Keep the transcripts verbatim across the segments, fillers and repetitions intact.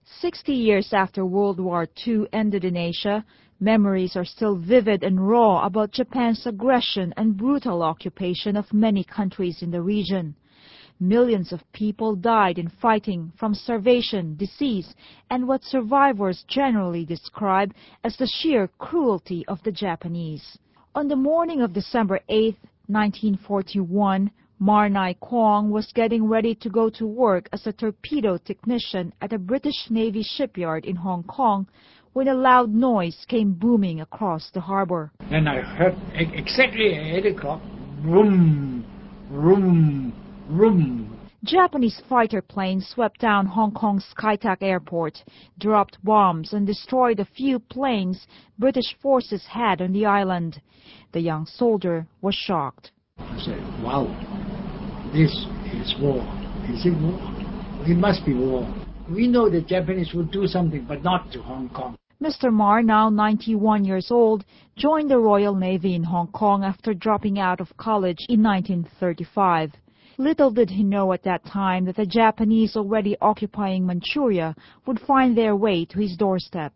Sixty years after World War Two ended in Asia, memories are still vivid and raw about Japan's aggression and brutal occupation of many countries in the region. Millions of people died in fighting from starvation, disease, and what survivors generally describe as the sheer cruelty of the Japanese. On the morning of December eighth, nineteen forty-one, Mar Nai Kwong was getting ready to go to work as a torpedo technician at a British Navy shipyard in Hong Kong when a loud noise came booming across the harbor. Then I heard exactly at eight o'clock, vroom, vroom, vroom. Japanese fighter planes swept down Hong Kong's Kai Tak Airport, dropped bombs, and destroyed a few planes British forces had on the island. The young soldier was shocked. I said, wow, this is war. Is it war? It must be war. We know the Japanese would do something, but not to Hong Kong. Mister Mar, now ninety-one years old, joined the Royal Navy in Hong Kong after dropping out of college in nineteen thirty-five. Little did he know at that time that the Japanese already occupying Manchuria would find their way to his doorstep.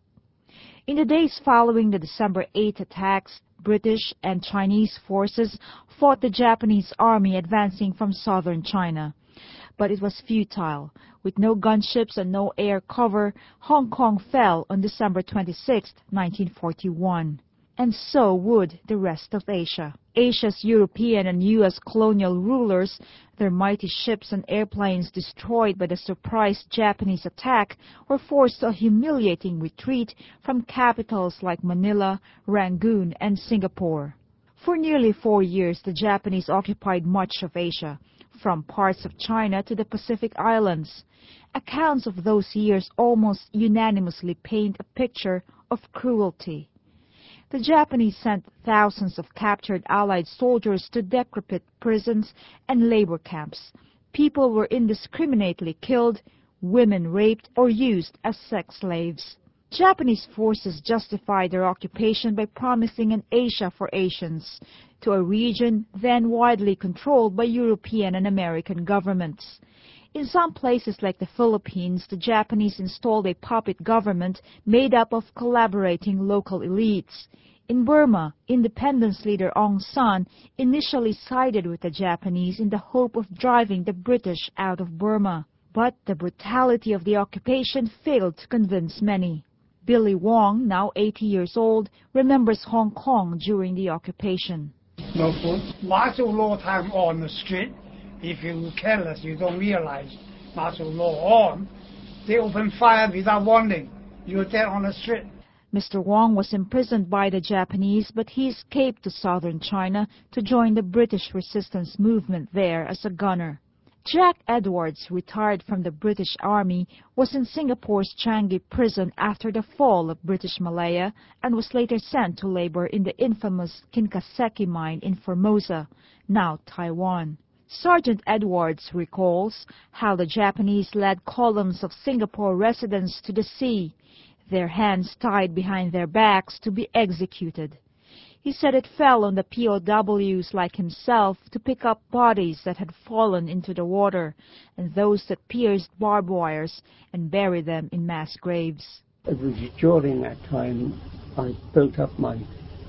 In the days following the December eighth attacks, British and Chinese forces fought the Japanese army advancing from southern China. But it was futile. With no gunships and no air cover, Hong Kong fell on December twenty-sixth, nineteen forty-one. And so would the rest of Asia. Asia's European and U S colonial rulers, their mighty ships and airplanes destroyed by the surprise Japanese attack, were forced to a humiliating retreat from capitals like Manila, Rangoon, and Singapore. For nearly four years, the Japanese occupied much of Asia, from parts of China to the Pacific Islands. Accounts of those years almost unanimously paint a picture of cruelty. The Japanese sent thousands of captured Allied soldiers to decrepit prisons and labor camps. People were indiscriminately killed, women raped, or used as sex slaves. Japanese forces justified their occupation by promising an Asia for Asians, to a region then widely controlled by European and American governments. In some places like the Philippines, the Japanese installed a puppet government made up of collaborating local elites. In Burma, independence leader Aung San initially sided with the Japanese in the hope of driving the British out of Burma. But the brutality of the occupation failed to convince many. Billy Wong, now eighty years old, remembers Hong Kong during the occupation. No food. Martial law time on the street. If you're careless, you don't realize martial law on. They open fire without warning. You're dead on the street. Mister Wong was imprisoned by the Japanese, but he escaped to southern China to join the British resistance movement there as a gunner. Jack Edwards, retired from the British Army, was in Singapore's Changi prison after the fall of British Malaya and was later sent to labor in the infamous Kinkaseki mine in Formosa, now Taiwan. Sergeant Edwards recalls how the Japanese led columns of Singapore residents to the sea, their hands tied behind their backs to be executed. He said it fell on the P O Ws like himself to pick up bodies that had fallen into the water and those that pierced barbed wires and bury them in mass graves. It was during that time I built up my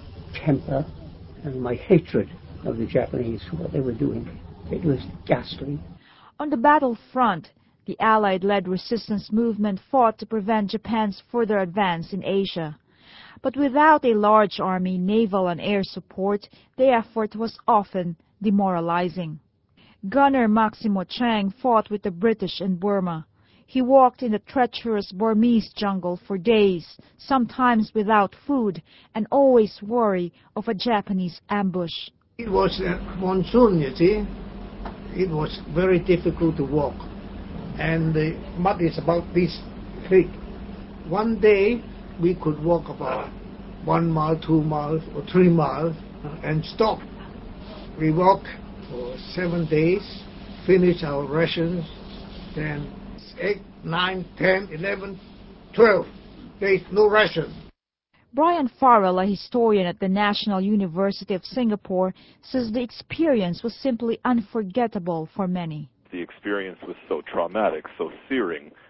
temper and my hatred of the Japanese for what they were doing. It was ghastly. On the battlefront, the Allied-led resistance movement fought to prevent Japan's further advance in Asia. But without a large army, naval and air support, the effort was often demoralizing. Gunner Maximo Chang fought with the British in Burma. He walked in the treacherous Burmese jungle for days, sometimes without food, and always worry of a Japanese ambush. It was a monsoon, you see. It was very difficult to walk. And the mud is about this thick. One day, we could walk about one mile, two miles, or three miles, and stop. We walked for seven days, finished our rations, then eight, nine, ten, eleven, twelve days, no ration. Brian Farrell, a historian at the National University of Singapore, says the experience was simply unforgettable for many. The experience was so traumatic, so searing,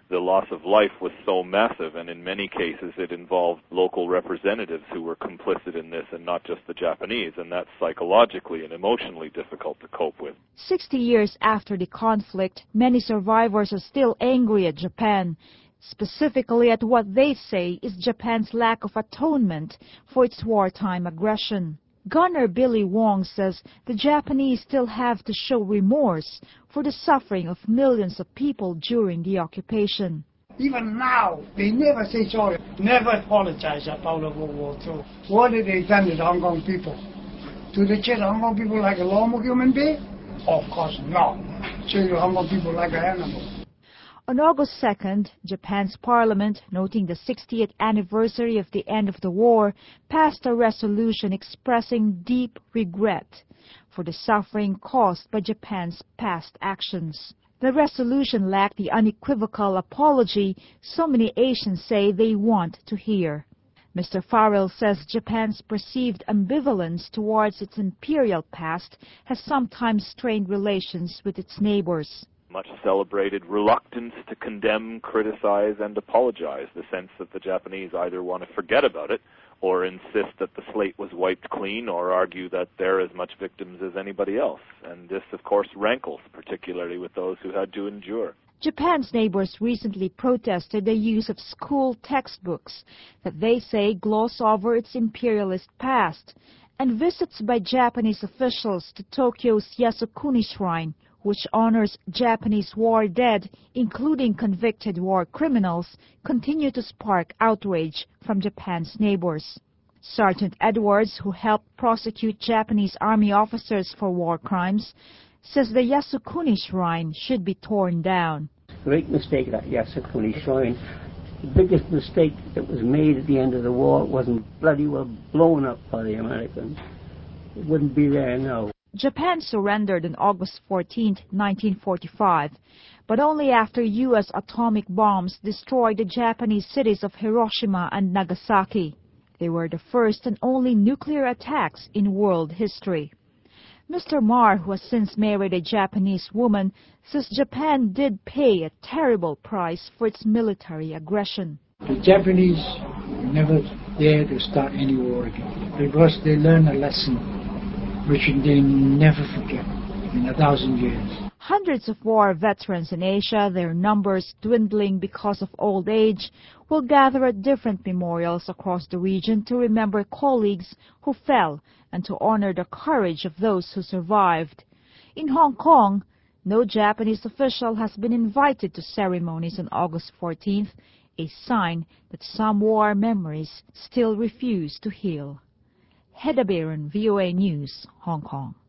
the loss of life was so massive, and in many cases it involved local representatives who were complicit in this and not just the Japanese, and that's psychologically and emotionally difficult to cope with. Sixty years after the conflict, many survivors are still angry at Japan, specifically at what they say is Japan's lack of atonement for its wartime aggression. Gunner Billy Wong says the Japanese still have to show remorse for the suffering of millions of people during the occupation. Even now, they never say sorry, never apologize about World War Two. What did they done to the Hong Kong people? Do they treat the Hong Kong people like a normal human being? Of course not. Treat the Hong Kong people like an animal. On August second, Japan's parliament, noting the sixtieth anniversary of the end of the war, passed a resolution expressing deep regret for the suffering caused by Japan's past actions. The resolution lacked the unequivocal apology so many Asians say they want to hear. Mister Farrell says Japan's perceived ambivalence towards its imperial past has sometimes strained relations with its neighbors. Much celebrated reluctance to condemn, criticize, and apologize, the sense that the Japanese either want to forget about it or insist that the slate was wiped clean or argue that they're as much victims as anybody else. And this, of course, rankles, particularly with those who had to endure. Japan's neighbors recently protested the use of school textbooks that they say gloss over its imperialist past, and visits by Japanese officials to Tokyo's Yasukuni Shrine, which honors Japanese war dead, including convicted war criminals, continue to spark outrage from Japan's neighbors. Sergeant Edwards, who helped prosecute Japanese army officers for war crimes, says the Yasukuni Shrine should be torn down. Great mistake, that Yasukuni Shrine. The biggest mistake that was made at the end of the war wasn't bloody well blown up by the Americans. It wouldn't be there now. Japan surrendered on August fourteenth, nineteen forty-five, but only after U S atomic bombs destroyed the Japanese cities of Hiroshima and Nagasaki. They were the first and only nuclear attacks in world history. Mister Marr, who has since married a Japanese woman, says Japan did pay a terrible price for its military aggression. The Japanese never dare to start any war again because they learned a lesson which they never forget in a thousand years. Hundreds of war veterans in Asia, their numbers dwindling because of old age, will gather at different memorials across the region to remember colleagues who fell and to honor the courage of those who survived. In Hong Kong, no Japanese official has been invited to ceremonies on August fourteenth, a sign that some war memories still refuse to heal. Hedda Baron, V O A News, Hong Kong.